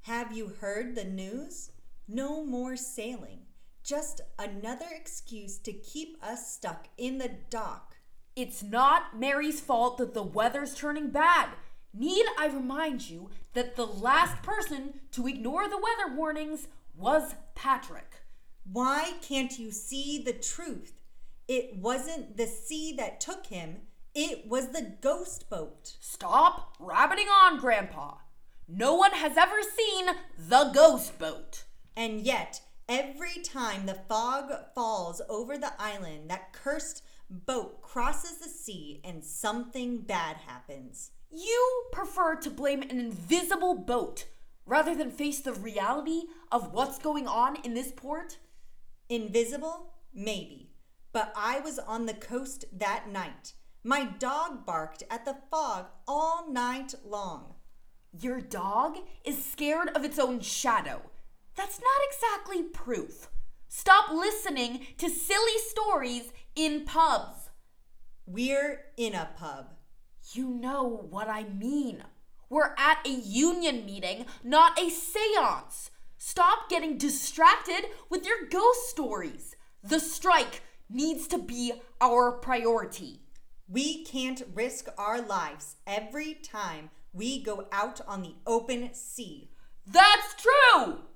Have you heard the news? No more sailing. Just another excuse to keep us stuck in the dock. It's not Mary's fault that the weather's turning bad. Need I remind you that the last person to ignore the weather warnings was Patrick? Why can't you see the truth? It wasn't the sea that took him. It was the ghost boat. Stop rabbiting on, Grandpa. No one has ever seen the ghost boat. And yet, every time the fog falls over the island, that cursed boat crosses the sea and something bad happens. You prefer to blame an invisible boat rather than face the reality of what's going on in this port? Invisible? Maybe. But I was on the coast that night. My dog barked at the fog all night long. Your dog is scared of its own shadow. That's not exactly proof. Stop listening to silly stories in pubs. We're in a pub. You know what I mean. We're at a union meeting, not a seance. Stop getting distracted with your ghost stories. The strike needs to be our priority. We can't risk our lives every time we go out on the open sea. That's true!